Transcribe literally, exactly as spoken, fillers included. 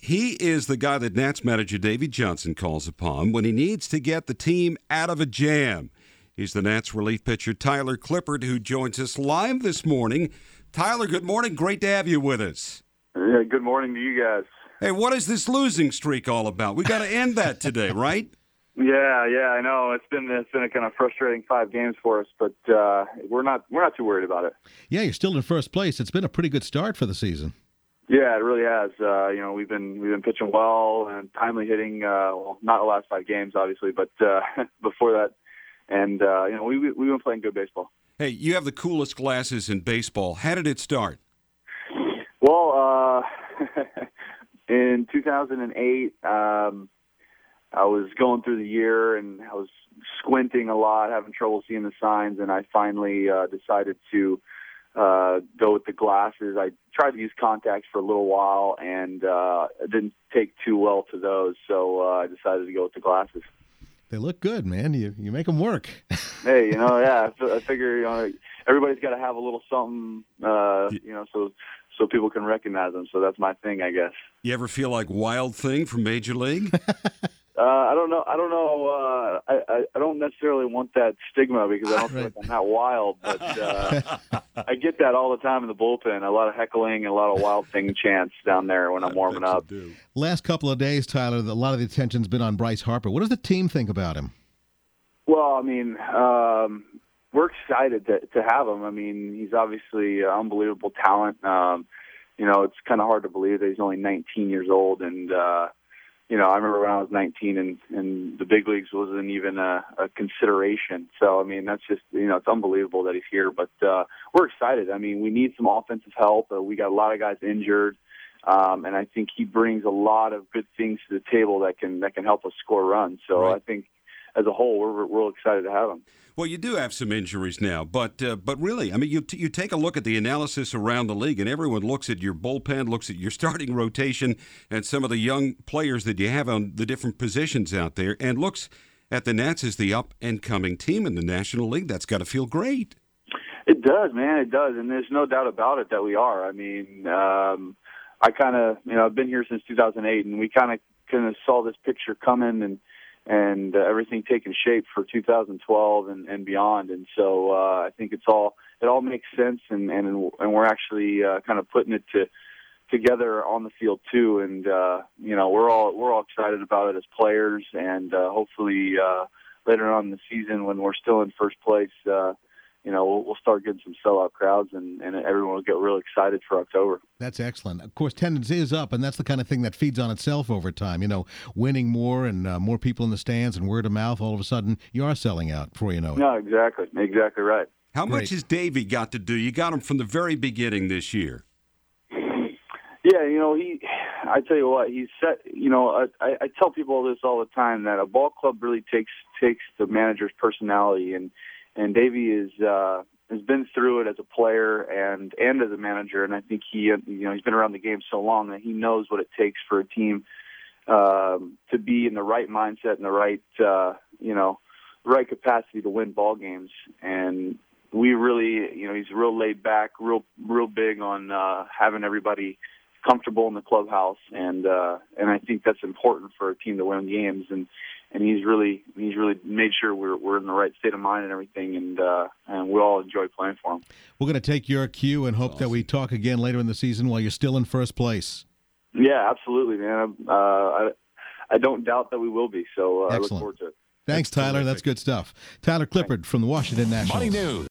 He is the guy that Nats manager Davey Johnson calls upon when he needs to get the team out of a jam. He's the Nats relief pitcher Tyler Clippard, who joins us live this morning. Tyler, good morning. Great to have you with us. Yeah, good morning to you guys. Hey, what is this losing streak all about? We got to end that today, right? Yeah, yeah, I know. It's been it's been a kind of frustrating five games for us, but uh, we're not we're not too worried about it. Yeah, you're still in first place. It's been a pretty good start for the season. Yeah, it really has. Uh, you know, we've been we've been pitching well and timely hitting. Uh, well, not the last five games, obviously, but uh, before that, and uh, you know, we we've been playing good baseball. Hey, you have the coolest glasses in baseball. How did it start? Well, uh, in two thousand eight. Um, I was going through the year and I was squinting a lot, having trouble seeing the signs, and I finally uh, decided to uh, go with the glasses. I tried to use contacts for a little while, and uh, it didn't take too well to those, so uh, I decided to go with the glasses. They look good, man. You you make them work. Hey, you know, yeah, I figure you know everybody's got to have a little something, uh, you know, so so people can recognize them. So that's my thing, I guess. You ever feel like Wild Thing from Major League? Uh, I don't know. I don't know. Uh, I, I I don't necessarily want that stigma because I don't feel like I'm not wild, but uh, I get that all the time in the bullpen. A lot of heckling and a lot of Wild Thing chants down there when I'm warming up. Last couple of days, Tyler, a lot of the attention's been on Bryce Harper. What does the team think about him? Well, I mean, um, we're excited to to have him. I mean, he's obviously an unbelievable talent. Um, you know, it's kind of hard to believe that he's only nineteen years old, and uh, you know, I remember when I was nineteen and, and the big leagues wasn't even a, a consideration. So, I mean, that's just, you know, it's unbelievable that he's here. But uh, we're excited. I mean, we need some offensive help. Uh, we got a lot of guys injured. Um, and I think he brings a lot of good things to the table that can that can help us score runs. So right. I think as a whole, we're, we're real excited to have him. Well, you do have some injuries now, but uh, but really, I mean, you t- you take a look at the analysis around the league, and everyone looks at your bullpen, looks at your starting rotation, and some of the young players that you have on the different positions out there, and looks at the Nats as the up-and-coming team in the National League. That's got to feel great. It does, man. It does, and there's no doubt about it that we are. I mean, um, I kind of, you know, I've been here since two thousand eight, and we kind of kind of saw this picture coming, and and uh, everything taking shape for two thousand twelve and, and beyond. And so uh, I think it's all it all makes sense, and and, and we're actually uh, kind of putting it to, together on the field too. And uh, you know, we're all we're all excited about it as players, and uh, hopefully uh, later on in the season when we're still in first place, uh, you know, we'll, we'll start getting some sellout crowds, and, and everyone will get real excited for October. That's excellent. Of course, attendance is up, and that's the kind of thing that feeds on itself over time. You know, winning more and uh, more people in the stands and word of mouth, all of a sudden, you are selling out before you know it. No, exactly. Exactly right. How Great. much has Davey got to do? You got him from the very beginning this year. Yeah, you know, he, I tell you what, he's set, you know, I, I tell people this all the time, that a ball club really takes takes the manager's personality, and And Davey is uh, has been through it as a player and and as a manager, and I think he you know he's been around the game so long that he knows what it takes for a team um, to be in the right mindset and the right uh, you know right capacity to win ball games. And we really you know he's real laid back, real real big on uh, having everybody comfortable in the clubhouse, and uh, and I think that's important for a team to win games. And. And he's really he's really made sure we're we're in the right state of mind and everything, and uh, and we all enjoy playing for him. We're going to take your cue and hope awesome. that we talk again later in the season while you're still in first place. Yeah, absolutely, man. Uh, I I don't doubt that we will be. So uh, I look forward to it. Thanks, That's Tyler. terrific. That's good stuff. Tyler Clippard from the Washington Nationals. Money News.